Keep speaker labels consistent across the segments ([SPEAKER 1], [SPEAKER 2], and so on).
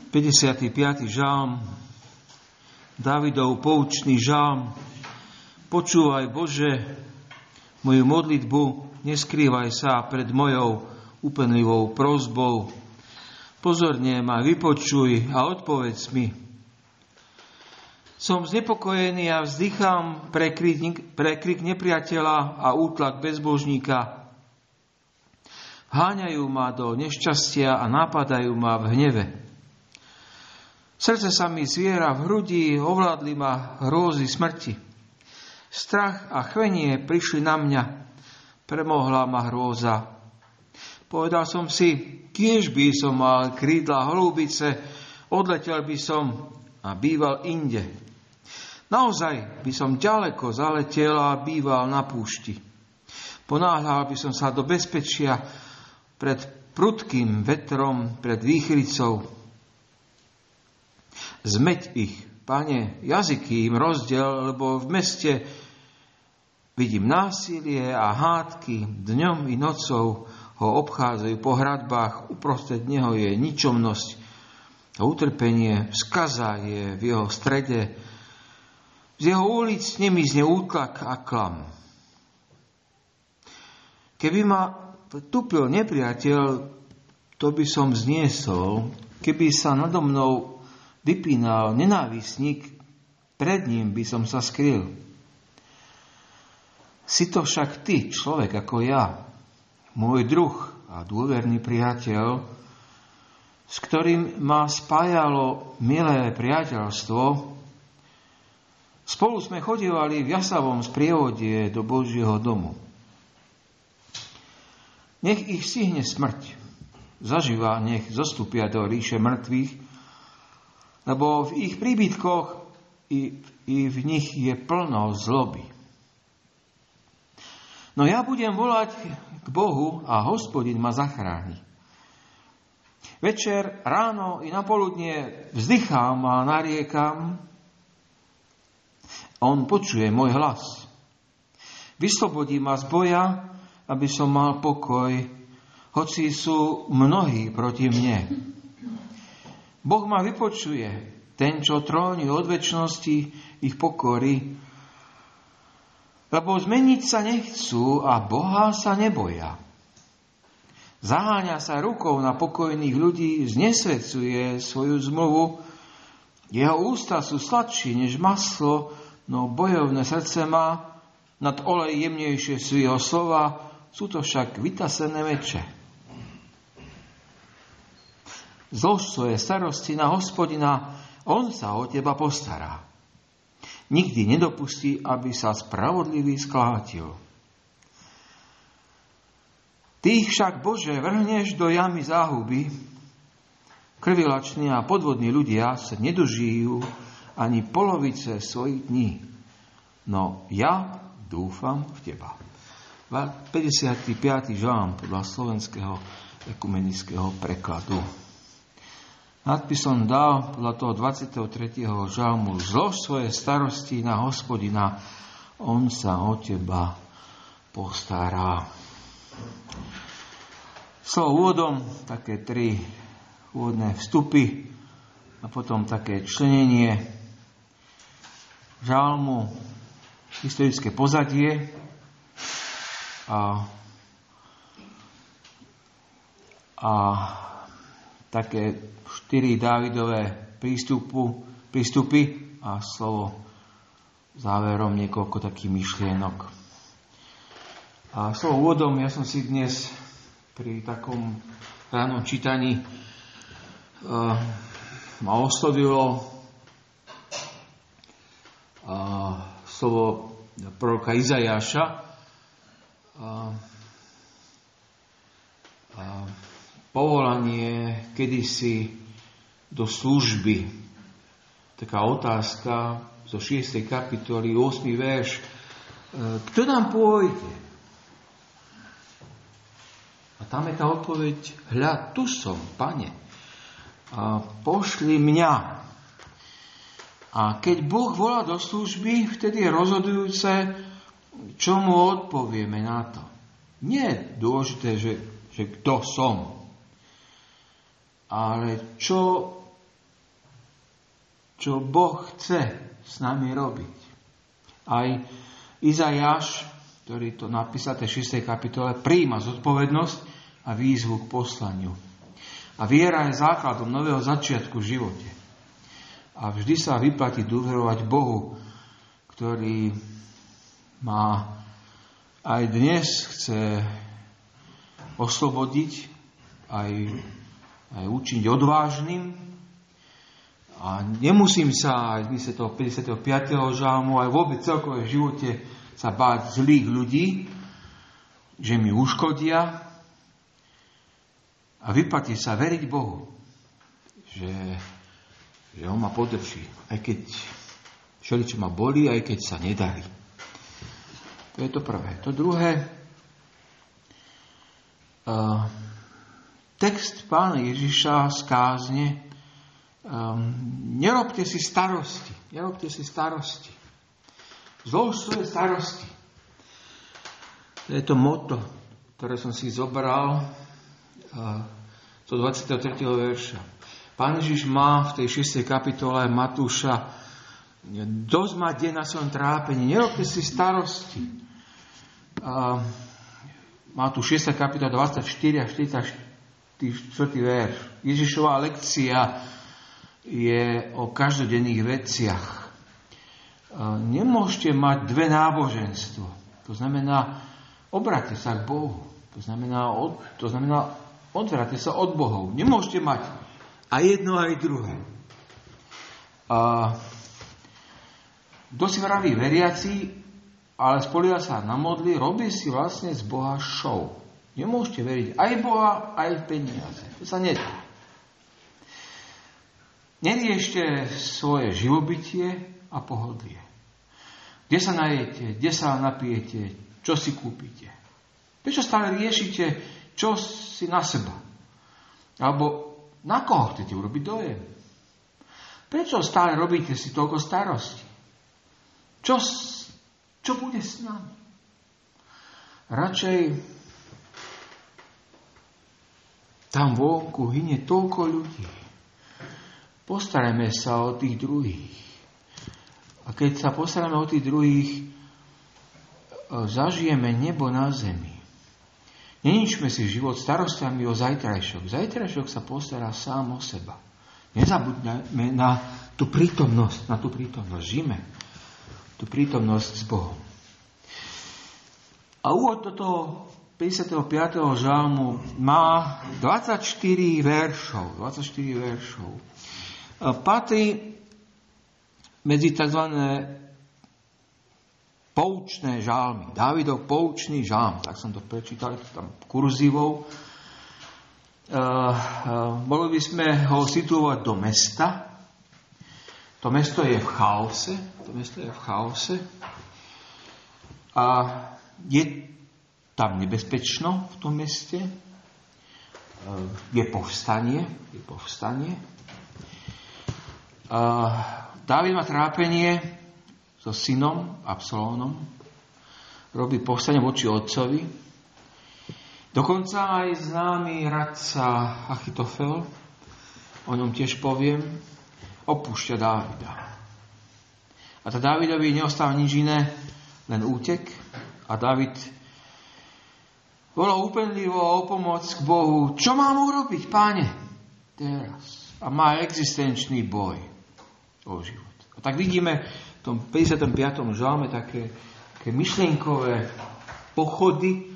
[SPEAKER 1] 55. žalm, Dávidov poučný žalm. Počúvaj, Bože, moju modlitbu, neskrývaj sa pred mojou úpenlivou prosbou. Pozorne ma vypočuj a odpovedz mi. Som znepokojený a vzdychám prekrik nepriateľa a útlak bezbožníka. Háňajú ma do nešťastia a napadajú ma v hneve. Srdce sa mi zviera v hrudi, ovládli ma hrôzy smrti. Strach a chvenie prišli na mňa, premohla ma hrôza. Povedal som si, kiež by som mal krídla holúbice, odletel by som a býval inde. Naozaj by som ďaleko zaletel a býval na púšti. Ponáhľal by som sa do bezpečia pred prudkým vetrom, pred výchricou. Zmeť ich, Pane, jazyky im rozdiel, lebo v meste vidím násilie a hádky, dňom i nocou ho obchádzajú po hradbách, uprostred neho je ničomnosť a utrpenie, skaza je v jeho strede, z jeho ulic nemizne útlak a klam. Keby ma tupil nepriateľ, to by som zniesol, keby sa nado mnou vypínal nenávisník, pred ním by som sa skryl. Si to však ty, človek ako ja, môj druh a dôverný priateľ, s ktorým ma spájalo milé priateľstvo. Spolu sme chodievali v jasavom sprievode do Božieho domu. Nech ich stihne smrť, zaživa nech zostúpia do ríše mŕtvych, lebo v ich príbytkoch i v nich je plno zloby. No ja budem volať k Bohu a Hospodin ma zachráni. Večer, ráno i napoludnie vzdychám a nariekam. On počuje môj hlas. Vyslobodí ma z boja, aby som mal pokoj, hoci sú mnohí proti mne. Boh ma vypočuje, ten, čo tróni od večnosti, ich pokorí, lebo zmeniť sa nechcú a Boha sa neboja. Zaháňa sa rukou na pokojných ľudí, znesvecuje svoju zmluvu, jeho ústa sú sladšie než maslo, no bojovné srdce má, nad olej jemnejšie sú jeho slova, sú to však vytasené meče. Zlož svoje starosti na Hospodina, on sa o teba postará. Nikdy nedopustí, aby sa spravodlivý sklátil. Ty však, Bože, vrhneš do jamy záhuby. Krvilační a podvodní ľudia sa nedožijú ani polovice svojich dní. No ja dúfam v teba. 55. žalm podľa slovenského ekumenického prekladu. Nadpis som dal podľa toho 23. žalmu: Zlož svoje starosti na Hospodina, on sa o teba postará. Slovo úvodom, také 3 úvodné vstupy a potom také členenie žalmu, historické pozadie a také 4 Dávidové prístupy a slovo záverom niekoľko takých myšlienok. A slovo úvodom, ja som si dnes pri takom ránom čítaní ma oslovilo slovo proroka Izajáša, povolanie kedysi do služby. Taká otázka zo 6. kapitoly, 8. verš. Kto nám pôjde? A tam je tá odpoveď: hľa, tu som, Pane. Pošli mňa. A keď Boh volá do služby, vtedy je rozhodujúce, čo mu odpovieme na to. Nie je dôležité, že kto som, ale čo čo Boh chce s nami robiť. Aj Izaiáš, ktorý to napísal v tej 6. kapitole, prijíma zodpovednosť a výzvu k poslaniu. A viera je základom nového začiatku v živote. A vždy sa vyplatí dôverovať Bohu, ktorý má aj dnes chce oslobodiť, aj učiniť odvážnym. A nemusím sa aj v zmysle toho 55. žalmu, aj vôbec celkové v živote sa báť zlých ľudí, že mi uškodia. A vyplatí sa veriť Bohu, že On ma podrží, aj keď všeličo ma bolí, aj keď sa nedarí. To je to prvé. To druhé, text Pána Ježiša z kázne, nerobte si starosti. Zlož svoje starosti. To je to motto, ktoré som si zobral do 23. verša. Pán Ježiš má v tej 6. kapitole Matúša dosť má deň na svojom trápení. Nerobte si starosti. Má tu 6. kapitola 24 a 44. verš. Ježišova lekcia je o každodenných veciach. Nemôžete mať dve náboženstvo. To znamená, obráťte sa k Bohu. To znamená odvráťte sa od bohov. Nemôžete mať aj jedno, aj druhé. Kto si vraví veriaci, ale spolieha sa na modly, robí si vlastne z Boha show. Nemôžete veriť aj Boha, aj peniaze. To sa nedá. Neriešte svoje živobytie a pohodlie. Kde sa najete, kde sa napijete, čo si kúpite. Prečo stále riešite, čo si na seba? Alebo na koho chcete urobiť dojem? Prečo stále robíte si toľko starostí? Čo bude s nami? Radšej tam vonku hynie toľko ľudí. Postarajme sa o tých druhých. A keď sa postaráme o tých druhých, zažijeme nebo na zemi. Neničme si život starostiami o zajtrajšok. Zajtrajšok sa postará sám o seba. Nezabudneme na tú prítomnosť. Žijme tú prítomnosť s Bohom. A úvod do toho 55. žalmu má 24 veršov. Patrí medzi tzv. Poučné žalmy. Dávidov poučný žalm. Tak som to prečítal tam kurzívou. Mohli by sme ho situovať do mesta. To mesto je v chaose. A je tam nebezpečno v tom meste. Je povstanie. Dávid má trápenie so synom Absalónom. Robí povstanie voči otcovi. Dokonca aj známy radca Achitofel, o ňom tiež poviem, opúšťa Dávida. A tá Dávidovi neostáva nič iné, len útek. A Dávid volá úpenlivo o pomoc k Bohu. Čo mám urobiť, Páne? Teraz. A má existenčný boj o život. A tak vidíme v tom 55. žalme také myšlienkové pochody,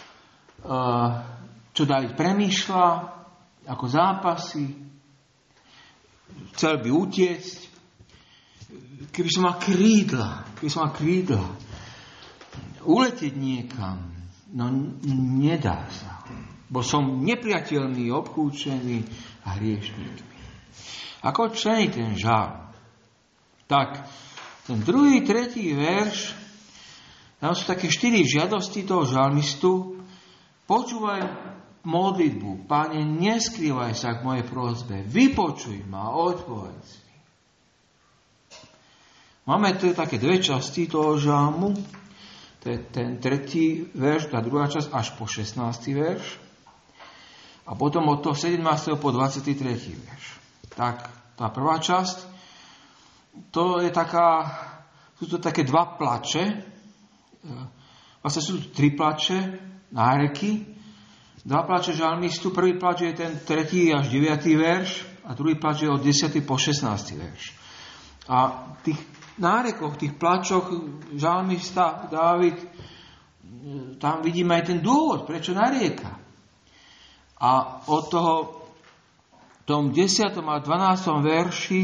[SPEAKER 1] čo Dávid premýšľa, ako zápasy, chcel by utiecť. Keby som mal krídla, uletieť niekam, no nedá sa. Bo som nepriateľný, obkúčený a hriešníkmi. Ako člení ten žalm? Tak, ten 2., 3. verš, tam sú také 4 žiadosti toho žalmistu. Počúvaj modlitbu. Páne, neskrývaj sa k mojej prosbe. Vypočuj ma, odpovedz mi. Máme tu také dve časti toho žalmu. To je ten 3. verš, tá druhá časť až po 16. verš. A potom od toho 17. po 23. verš. Tak, tá prvá časť. sú to také dva plače. Vlastne sú tu 3 plače, náreky. 2 plače žalmistu. Prvý plač je ten 3. až 9. verš a druhý plač je od 10. po 16. verš. A v tých nárekoch, tých plačoch žalmista Dávid, tam vidíme aj ten dôvod, prečo narieka. A od toho v tom 10. a 12. verši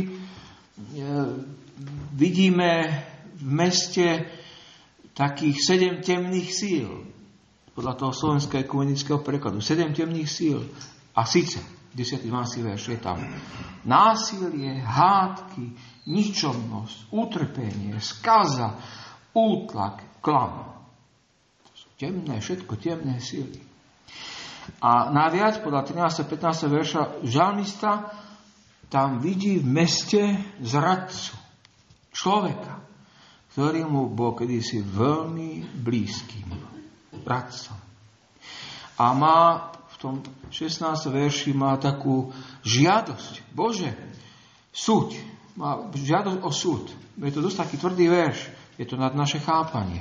[SPEAKER 1] vidíme v meste takých 7 temných síl. Podľa toho slovenského ekumenického prekladu. 7 temných síl. A síce, 10. 12. verš je tam násilie, hádky, ničomnosť, utrpenie, skaza, útlak, klam. To sú temné, všetko temné síly. A naviac, podľa 13. 15. verša, žalmista tam vidí v meste zradcu. Človeka, ktorý mu bol kedysi veľmi blízkym. Radcom. A má v tom 16. verši má takú žiadosť. Bože, súď. Má žiadosť o súd. Je to dosť taký tvrdý verš. Je to nad naše chápanie.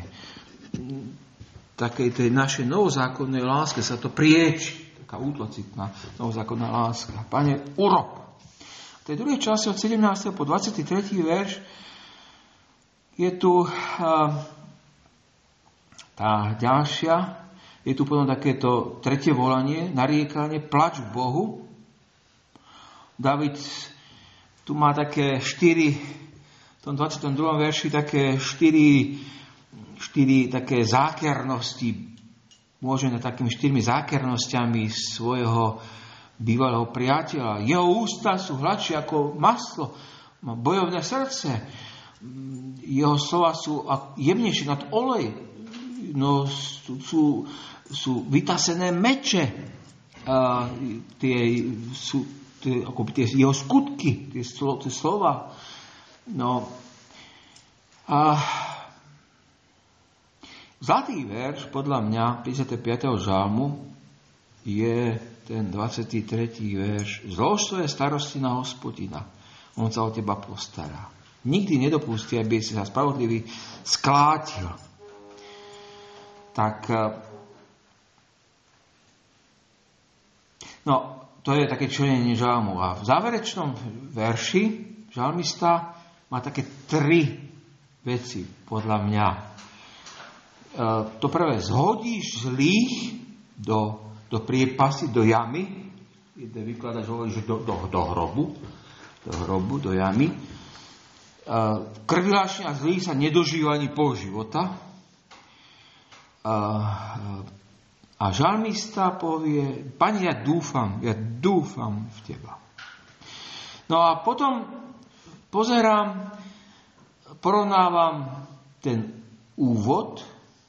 [SPEAKER 1] Takej tej našej novozákonnej láske sa to prieči. Taká útlocitná novozákonná láska. Pane, urob. V tej druhej časti od 17. po 23. verš je tu tá ďalšia, je tu potom takéto tretie volanie, nariekanie, plač k Bohu. David tu má také 4, v tom 22. verši také 4 také zákernosti, môžeme takými 4 zákernosťami svojho bývalého priateľa. Jeho ústa sú hladšie ako maslo, má bojovné srdce, jeho slova sú jemnejšie nad olej, no sú vytasené meče, tie jeho skutky, tie slova. No a zlatý verš, podľa mňa, 55. žalmu, je ten 23. verš. Zlož svoje starosti na Hospodina, on sa o teba postará. Nikdy nedopustí, aby si sa spravodlivý sklátil. Tak, no, to je také členenie žalmu. A v záverečnom verši žalmista má také 3 veci, podľa mňa. To prvé, zhodíš zlých do priepasy, do jamy. Jeden vykladač hovorí, že do hrobu, do jamy. Krvilačne a zlých sa nedožíva ani pol života. A žalmista povie, Pane, ja dúfam v teba. No a potom porovnávam ten úvod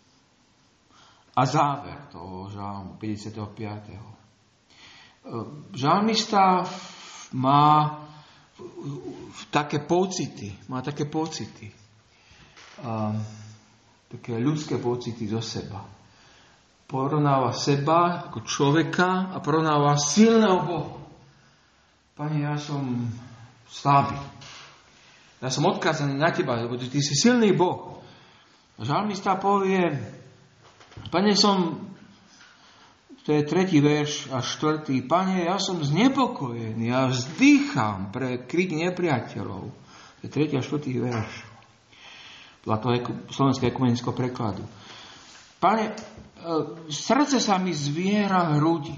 [SPEAKER 1] a záver toho žalmu 55. Žalmista má také pocity, také ľudské pocity zo seba. Porovnáva seba ako človeka a porovnáva silného Boha. Pane, ja som slabý. Ja som odkázaný na teba, lebo ty si silný Boh. Žalmista povie, Pane, to je 3. verš a 4. Pane, ja som znepokojený, ja vzdychám pre krik nepriateľov. To je 3. a 4. verš. Podľa toho slovenského ekumenického prekladu. Pane, srdce sa mi zviera hrudi.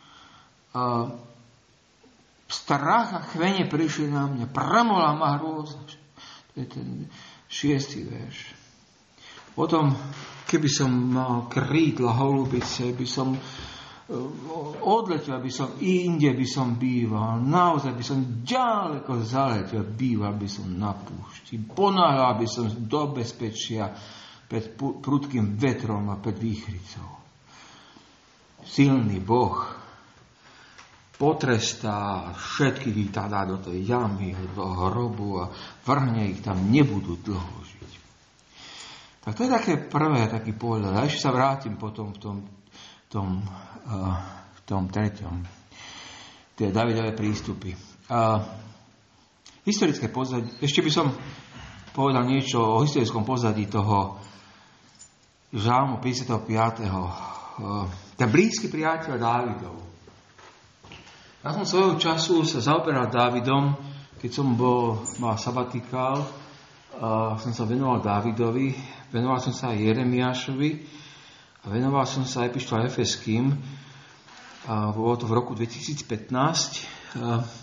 [SPEAKER 1] Strach a chvenie prišli na mňa. Premola ma hrôza. To je ten 6. verš. Potom, keby som mal krídla holubice, by som odletel, by som inde by som býval. Naozaj by som ďaleko zaletel, býval by som na púšti. Ponáhľal by som do bezpečia pred prudkým vetrom a pred výchricou. Silný Boh potrestá všetkých tá dá do tej jamy, do hrobu a vrhne ich tam, nebudú dlho žiť. Tak to je také prvé, taký pohľad. A ešte sa vrátim potom v tom treťom. Tie Davidové prístupy. Historické pozadie. Ešte by som povedal niečo o historickom pozadí toho Žalmu 55. Ten blízky priateľ Dávidov. Ja som svojho času sa zaoberal Dávidom, keď som mal sabatikál, som sa venoval Dávidovi, venoval som sa aj Jeremiášovi a venoval som sa epištole Efeským. Bolo to v roku 2015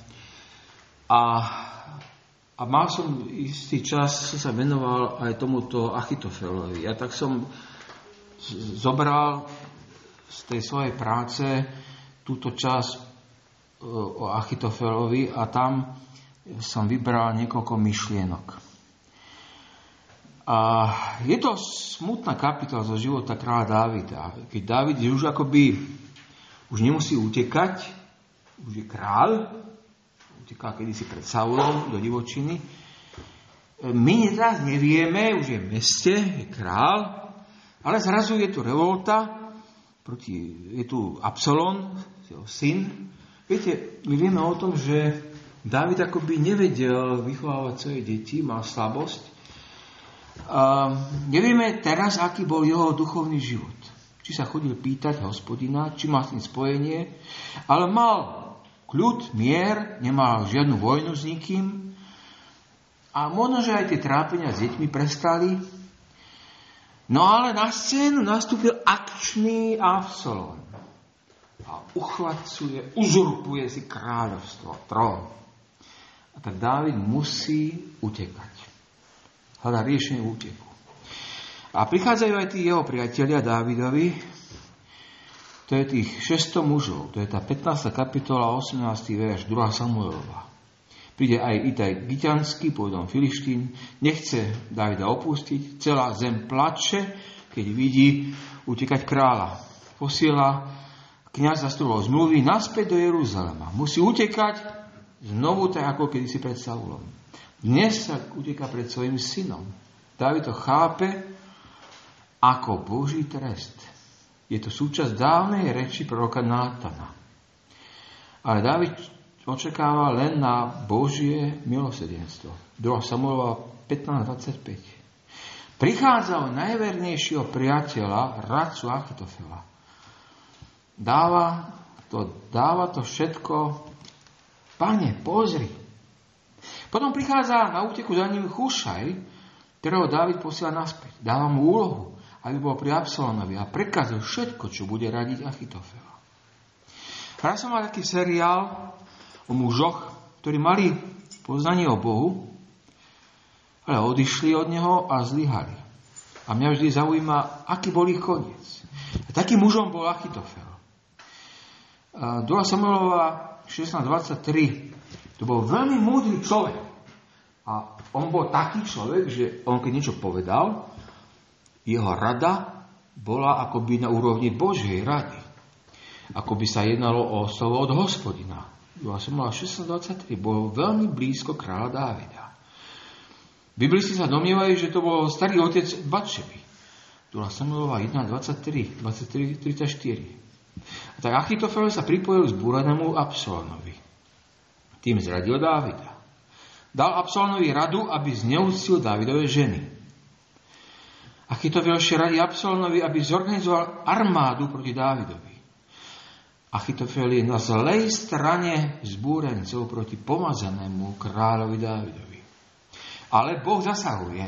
[SPEAKER 1] a mal som istý čas, som sa venoval aj tomuto Achitofelovi. Ja tak som zobral z tej svojej práce túto časť o Achitofelovi a tam som vybral niekoľko myšlienok. A je to smutná kapitola zo života kráľa Dávida. Keď Dávid už akoby už nemusí utekať, už je kráľ, uteká kedysi pred Saulom do divočiny. My teraz nevieme, už je v meste, je kráľ, ale zrazu je tu revolta, je tu Absalom, jeho syn. Viete, my vieme o tom, že Dávid akoby nevedel vychovávať svoje deti, mal slabosť. Nevieme teraz, aký bol jeho duchovný život. Či sa chodil pýtať Hospodina, či mal s ním spojenie, ale mal kľud, mier, nemal žiadnu vojnu s nikým. A možno, že aj tie trápenia s deťmi prestali. No ale na scénu nastúpil akčný Absalom. A uchvacuje, uzurpuje si kráľovstvo, trón. A tak Dávid musí utekať. Hľadá riešenie úteku. A prichádzajú aj tí jeho priatelia Dávidovi. To je tých 600 mužov. To je tá 15. kapitola, 18. verš, 2. Samuelova. Príde aj Itaj Giťanský, pôvodom Filištín. Nechce Dávida opustiť. Celá zem plače, keď vidí utekať kráľa. Posiela kňaz zastupov zmluvy naspäť do Jeruzalema. Musí utekať znovu tak, ako kedysi pred Saulom. Dnes sa uteká pred svojim synom. Dávid to chápe ako Boží trest. Je to súčasť dávnej reči proroka Nátana. Ale Dávid očakáva len na Božie milosrdenstvo. 2. Samuelova 15:25. Prichádza o najvernejšieho priateľa, radcu Achitofela. Dáva to všetko. Pane, pozri. Potom prichádza na úteku za ním Chušaj, ktorého Dávid posiela naspäť. Dáva mu úlohu, aby bol pri Absalomovi a prekazil všetko, čo bude radiť Achitofela. Raz som mal taký seriál o mužoch, ktorí mali poznanie o Bohu, ale odišli od neho a zlyhali. A mňa vždy zaujíma, aký bol ich koniec. A takým mužom bol Achitofel. 2. Samuelova 16:23. To bol veľmi múdry človek. A on bol taký človek, že on keď niečo povedal, jeho rada bola akoby na úrovni Božej rady. Akoby sa jednalo o slovo od Hospodina. 2. Samuelova 16:23. Bol veľmi blízko kráľa Dávida. Biblisti sa domnievajú, že to bol starý otec Batšeby. 2. Samuelova 1:23-34. A tak Achitofel sa pripojil k zbúrenému Absalomovi. Tým zradil Dávida. Dal Absalomovi radu, aby zneúctil Dávidove ženy. Achitofel ešte radí Absalomovi, aby zorganizoval armádu proti Dávidovi. Achitofel je na zlej strane zbúrencov proti pomazanému kráľovi Dávidovi. Ale Boh zasahuje.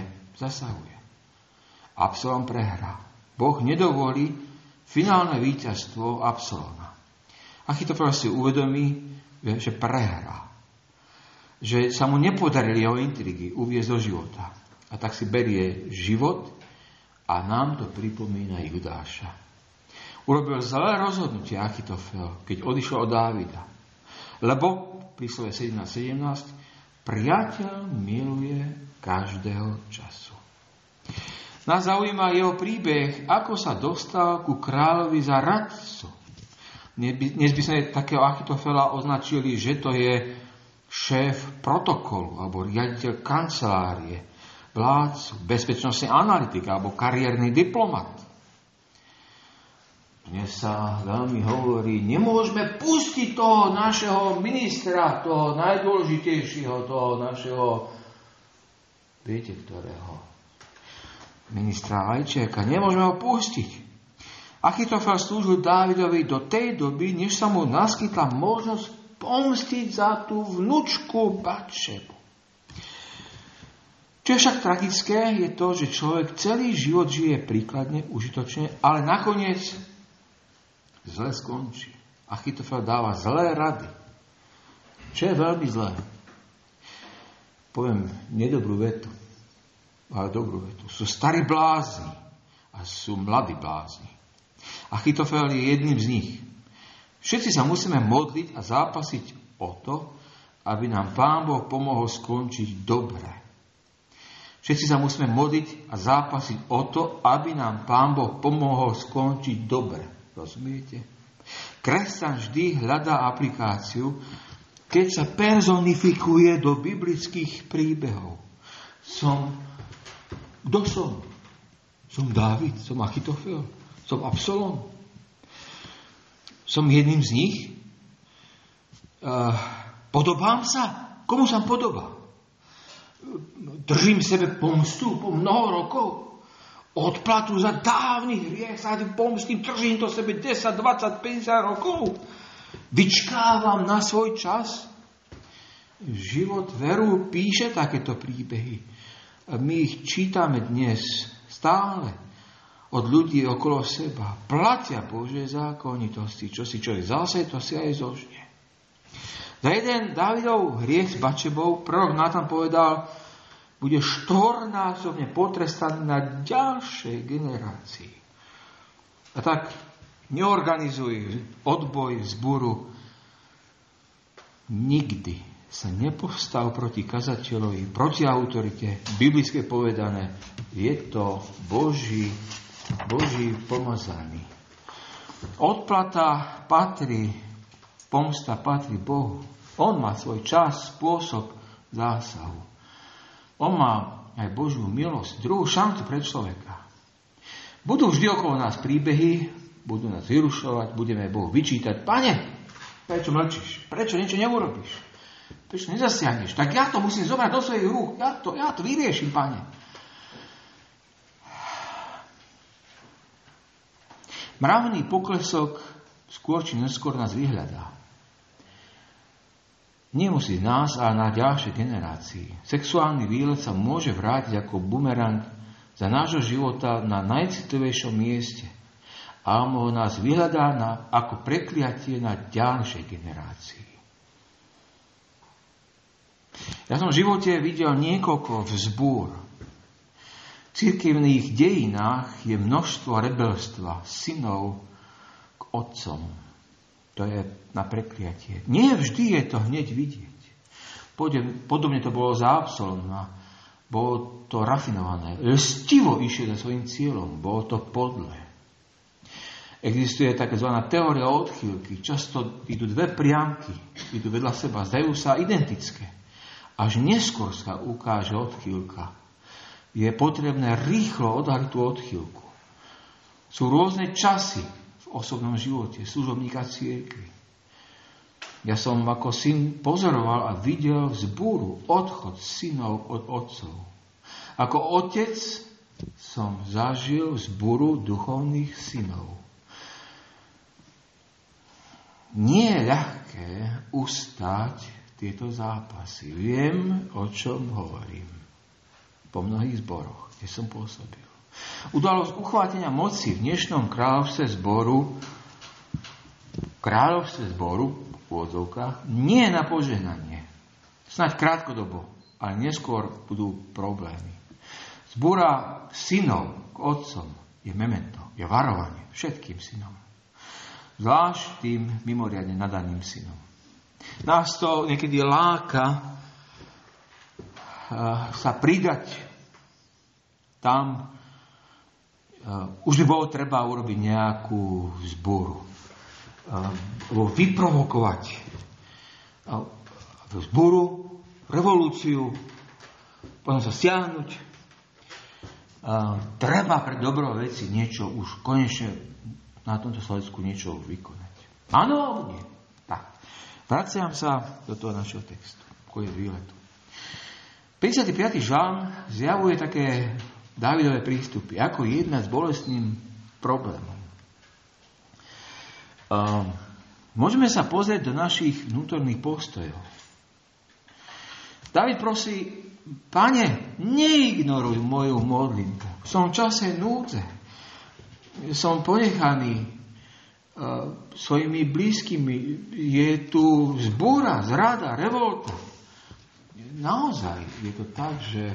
[SPEAKER 1] Absalom prehrá. Boh nedovolí finálne víťazstvo Absaloma. Achitofel si uvedomí, že prehrá. Že sa mu nepodarili jeho intrigy uviesť do života. A tak si berie život a nám to pripomína Judáša. Urobil zlé rozhodnutie Achitofel, keď odišiel od Dávida. Lebo, príslove 17:17, priateľ miluje každého času. Nás zaujíma jeho príbeh, ako sa dostal ku kráľovi za radcu. Dnes by sme takého Achitofela označili, že to je šéf protokolu, alebo riaditeľ kancelárie, vládcu, bezpečnostný analytik, alebo kariérny diplomat. Dnes sa veľmi hovorí, nemôžeme pustiť toho našeho ministra, toho najdôležitejšieho, toho našeho, viete ktorého, ministra Lajčeka, nemôžeme ho pustiť. Achitofel slúžil Dávidovi do tej doby, než sa mu naskytla možnosť pomstiť za tú vnučku Batšebu. Čo je však tragické, je to, že človek celý život žije príkladne, užitočne, ale nakoniec zle skončí. Achitofel dáva zlé rady. Čo je veľmi zlé? Poviem nedobrú vetu, ale dobrú vetu. Sú starí blázni a sú mladí blázni. Achitofel je jedným z nich. Všetci sa musíme modliť a zápasiť o to, aby nám Pán Boh pomohol skončiť dobre. Všetci sa musíme modliť a zápasiť o to, aby nám Pán Boh pomohol skončiť dobre. Rozumiete? Kresťan vždy hľadá aplikáciu, keď sa personifikuje do biblických príbehov. Kto som? Som Dávid, som Achitofel, som Absalom. Som jedným z nich? Podobám sa? Komu sa podobám? Držím sebe pomstu po mnoho rokov. Odplatu za dávny hriech, sa tým pomstím, držím to sebe 10, 20, 50 rokov. Vyčkávam na svoj čas. Život veru píše takéto príbehy. A my ich čítame dnes stále od ľudí okolo seba. Platia Božie zákonitosti. Čo si človek zase, to si aj zožne. Za jeden Dávidov hriech s Batšebou prorok Nátan povedal, bude štvornásobne potrestaný na ďalšej generácii. A tak neorganizuj odboj, vzburu. Nikdy sa nepovstal proti kazateľovi, proti autorite. Biblické povedané, je to Boží pomazaný. Odplata patrí, pomsta patrí Bohu. On má svoj čas, spôsob zásahu. On má aj Božiu milosť, druhú šancu pre človeka. Budú vždy okolo nás príbehy, budú nás vyrušovať, budeme Bohu vyčítať. Pane, prečo mlčíš? Prečo niečo neurobíš? Prečo nezasiahneš? Tak ja to musím zobrať do svojich rúk. Ja to vyrieším, Pane. Mravný poklesok skôr či neskôr nás vyhľadá. Nemusí nás, ale na ďalšie generácii. Sexuálny výlet sa môže vrátiť ako bumerang za nášho života na najcitlivejšom mieste. A on nás vyhľadá ako prekliatie na ďalšej generácii. Ja som v živote videl niekoľko vzbúr. V cirkevných dejinách je množstvo rebelstva synov k otcom. To je na prekliatie. Nie vždy je to hneď vidieť. Podobne to bolo za Absaloma. Bolo to rafinované. Lstivo išiel za svojím cieľom. Bolo to podlé. Existuje tzv. Teória odchýlky. Často idú dve priamky. Idú vedľa seba. Zdajú sa identické. Až neskôr sa ukáže odchýlka. Je potrebné rýchlo odhaliť tú odchýlku. Sú rôzne časy v osobnom živote služobníka cirkvi. Ja som ako syn pozoroval a videl vzbúru, odchod synov od otcov. Ako otec som zažil vzbúru duchovných synov. Nie je ľahké ustáť tieto zápasy. Viem, o čom hovorím. Po mnohých zboroch, kde som pôsobil. Udalosť uchvátenia moci v dnešnom kráľovstve zboru v úvodzovkách nie je na požehnanie. Snáď krátkodobo, ale neskôr budú problémy. Zbúra synov k otcom je memento, je varovanie všetkým synom. Zvlášť tým mimoriadne nadaným synom. Nás to niekedy láka sa pridať tam. Už by bolo treba urobiť nejakú vzbúru. Vyprovokovať vzbúru, revolúciu, potom sa stiahnuť. Treba pre dobro veci niečo už konečne na tomto sledisku niečo vykonať. Áno, alebo nie? Tak. Vraciam sa do toho našeho textu. Koniec výletu. 55. žalm zjavuje také Dávidové prístupy, ako jednať s bolestným problémom. Môžeme sa pozrieť do našich vnútorných postojov. Dávid prosí, Pane, neignoruj moju modlitbu. Som v čase núdze. Som ponechaný svojimi blízkymi. Je tu zbúra, zrada, revolta. Naozaj je to tak, že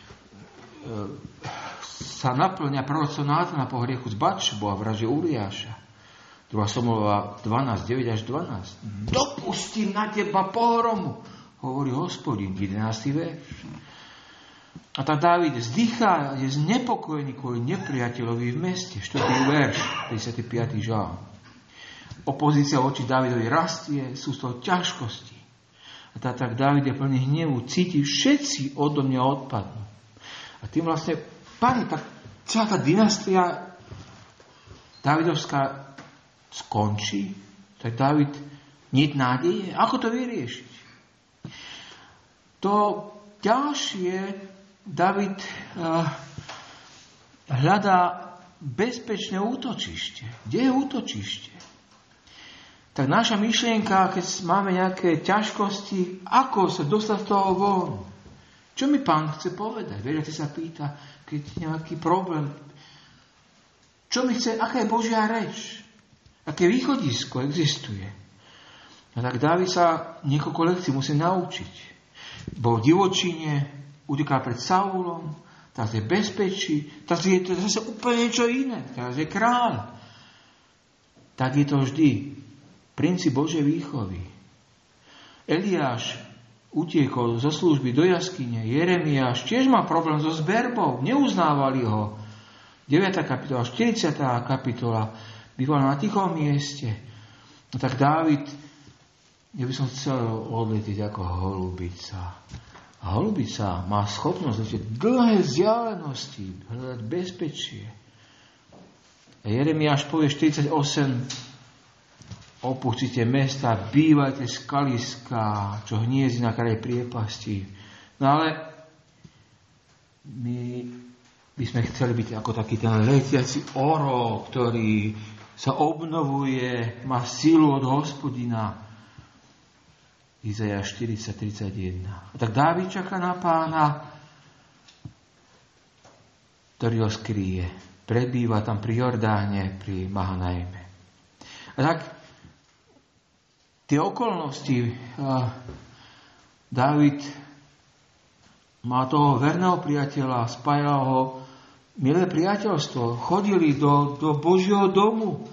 [SPEAKER 1] sa naplňa proroctvo Nátana po hriechu z Batšebu a vražde Uriáša. 2. Samuelova 12, 9 až 12. Dopustím na teba pohromu, hovorí Hospodin, 11. verš. A tak Dávid vzdychá, je znepokojený kvôli nepriateľovi v meste, 4. verš, 55. žalm. Opozícia voči Dávidovi rastie, sú z toho ťažkosti. A tak Dávid je plný hnevu, cíti, všetci odo mňa odpadnú. A tým vlastne, Pane, tak celá tá dynastia Dávidovská skončí? Tak Dávid nie je nádeje? Ako to vyriešiť? To ďalšie, Dávid hľadá bezpečné útočište. Kde je útočište? Tak naša myšlienka, keď máme nejaké ťažkosti, ako sa dostať z toho von? Čo mi Pán chce povedať? Veriaci sa pýta, keď je nejaký problém, čo mi chce, aká je Božia reč? Aké východisko existuje? A tak Dávid sa niekoľko lekcií musí naučiť. Bol v divočine, utekal pred Saulom, teraz je bezpečí, teraz je to zase úplne niečo iné, teraz je kráľ. Tak je to vždy. Princíp Božej výchovy. Eliáš utiekol zo služby do jaskyne. Jeremiáš tiež má problém so zberbou. Neuznávali ho. 9. kapitola, 40. kapitola. Býval na tichom mieste. No tak Dávid, ja by som chcel odletieť ako holubica. A holubica má schopnosť letieť dlhé vzdialenosti, hľadať bezpečie. A Jeremiáš povie 48, opustite mesta, bývajte skaliská, čo hniezdi na kraji priepasti. No ale my by sme chceli byť ako taký ten letiaci orol, ktorý sa obnovuje, má silu od Hospodina. Izajáš 40:31. A tak Dávid čaká na Pána, ktorý ho skryje. Prebýva tam pri Jordáne, pri Mahanajme. A tak tie okolnosti, Dávid má toho verného priateľa, spájal ho milé priateľstvo, chodili do Božieho domu.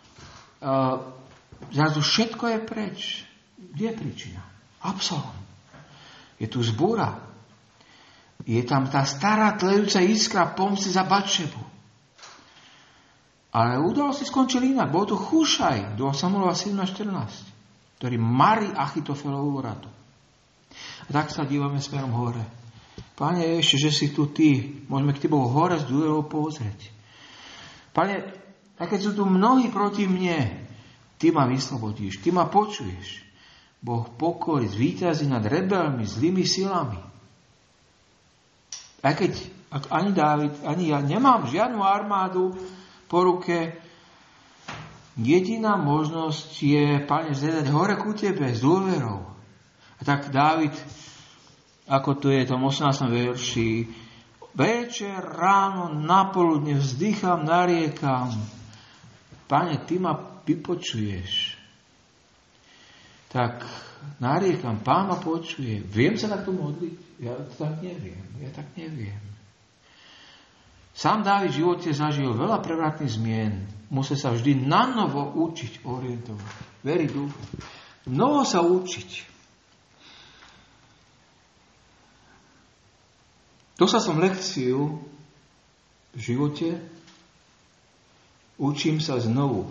[SPEAKER 1] Zrazu všetko je preč. Kde je príčina? Absalom. Je tu zbúra. Je tam tá stará tlejúca iskra pomsty za Batšebu. Ale udalosti skončili inak. Bol to Chušaj, 2. Samuelova 7:14. Ktorý marí Achitofelovú radu. A tak sa dívame smerom hore. Pane, ešte, že si tu ty, môžeme k tebou hore z dôverou pozrieť. Pane, a keď sú tu mnohí proti mne, ty ma vyslobodíš, ty ma počuješ. Boh pokory zvíťazí nad rebelmi, zlými silami. Aj keď ani Dávid, ani ja nemám žiadnu armádu po ruke, jediná možnosť je, Pane, zvedať hore ku tebe s dôverou. A tak Dávid, ako tu je v tom 18. verši, večer, ráno, napoludne vzdychám, nariekam. Pane, ty ma vypočuješ. Tak nariekam, Pán ma počuje. Viem sa takto modliť? Ja tak neviem. Sám Dávid v živote zažil veľa prevratných zmien. Musel sa vždy nanovo učiť orientovať. Veriť, dúfať. Novo sa učiť. Dostal som lekciu v živote. Učím sa znovu.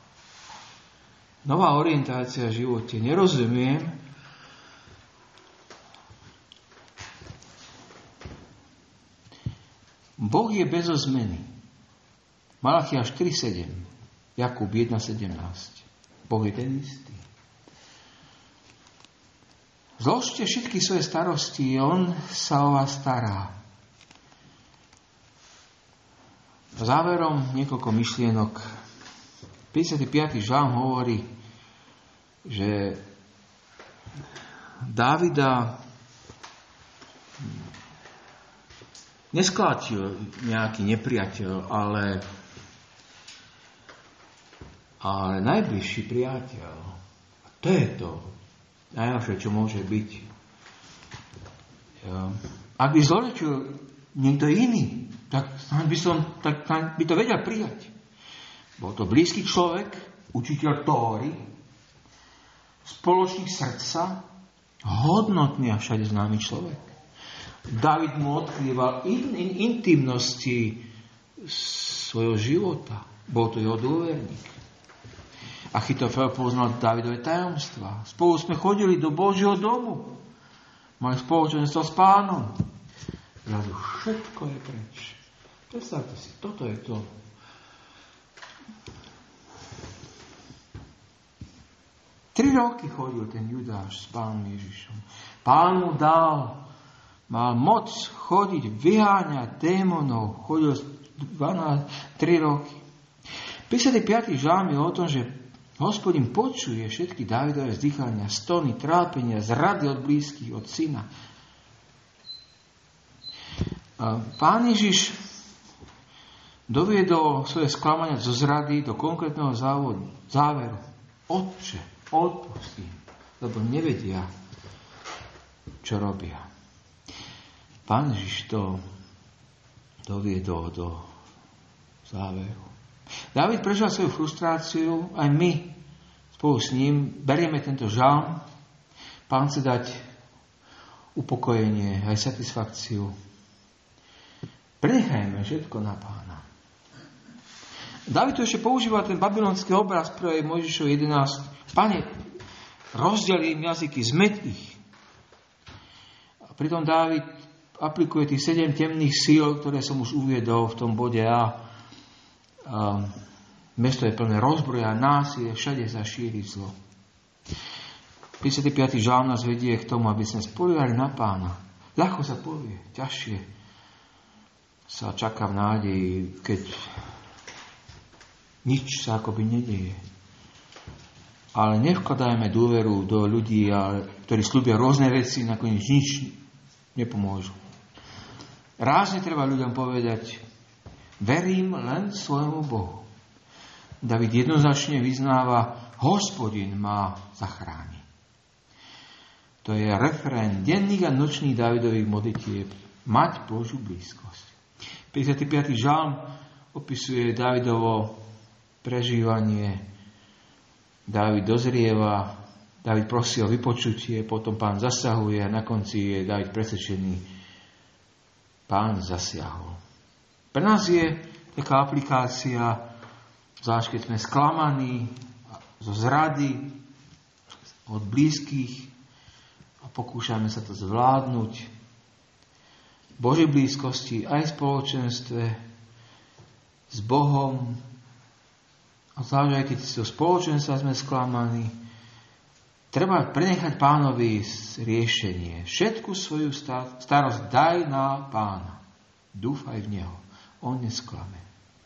[SPEAKER 1] Nová orientácia v živote. Nerozumiem. Boh je bezozmenný. Malachiáš 4:7. Jakub 1.17. Boh je ten istý. Zložte všetky svoje starosti, on sa o vás stará. Záverom niekoľko myšlienok. 55. žalm hovorí, že Dávida nesklátil nejaký nepriateľ, ale najbližší priateľ. A to je to najlepšie, čo môže byť. Ak by zlorečil niekto iný, tak by to vedel prijať. Bol to blízky človek, učiteľ Tóry, spoločník srdca, hodnotný a všade známy človek. Dávid mu odkrýval intimnosti svojho života. Bol to jeho dôverník. Achitofel poznal Dávidové tajomstvá. Spolu sme chodili do Božieho domu. Mali spoločenstvo s Pánom. Zrazu všetko je preč. Predstavte si, toto je to. Tri roky chodil ten Judáš s Pánom Ježišom. Pán mu mal moc chodiť, vyháňať démonov. Chodil 3 roky. 55. žalm je o tom, že Hospodin počuje všetky Dávidové vzdychania, stony, trápenia, zrady od blízkych, od syna. Pán Ježiš doviedol svoje sklamania zo zrady do konkrétneho záveru. Otče, odpustím, lebo nevedia, čo robia. Pán Ježiš to doviedol do záveru. Dávid prežil svoju frustráciu, aj my spolu s ním berieme tento žalm. Pán chce dať upokojenie, aj satisfakciu. Prenechajme všetko na Pána. Dávid tu ešte používa ten babylonský obraz pre Mojžišov 11. Pane, rozdeľ im jazyky, zmeť ich. A pritom Dávid aplikuje tých 7 temných síl, ktoré som už uviedol v tom bode A. Mesto je plné rozbroja, násilie, všade sa šíri zlo. 55. žalm nás vedie k tomu, aby sme spoliehali na Pána. Ľahko sa povie, ťažšie sa čaká v nádeji, keď nič sa akoby nedieje. Ale nevkladajme dôveru do ľudí, ktorí sľubia rôzne veci, nakoniec nič nepomôžu. Rázne treba ľuďom povedať, verím len svojmu Bohu. David jednoznačne vyznáva, Hospodin ma zachráni. To je referén denných a nočných Dávidových modlitieb. Mať Božiu blízkosť. 55. žalm opisuje Dávidovo prežívanie. Dávid dozrieva, Dávid prosí o vypočutie, potom Pán zasahuje a na konci je Dávid presvedčený. Pán zasiahol. Pre nás je taká aplikácia, zvlášť keď sme sklamaní zo zrady od blízkych a pokúšame sa to zvládnuť v Božej blízkosti aj v spoločenstve s Bohom a zvlášť aj keď zo spoločenstva sme sklamaní, treba prenechať Pánovi riešenie. Všetku svoju starosť daj na Pána. Dúfaj v Neho. On nesklame.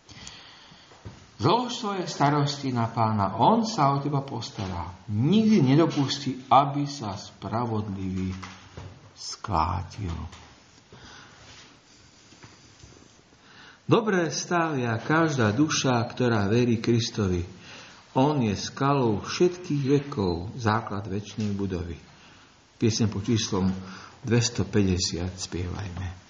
[SPEAKER 1] Zlož svoje starosti na Pána. On sa o teba postará. Nikdy nedopustí, aby sa spravodlivý sklátil. Dobre stavia každá duša, ktorá verí Kristovi. On je skalou všetkých vekov, základ večnej budovy. Pieseň pod číslom 250 spievajme.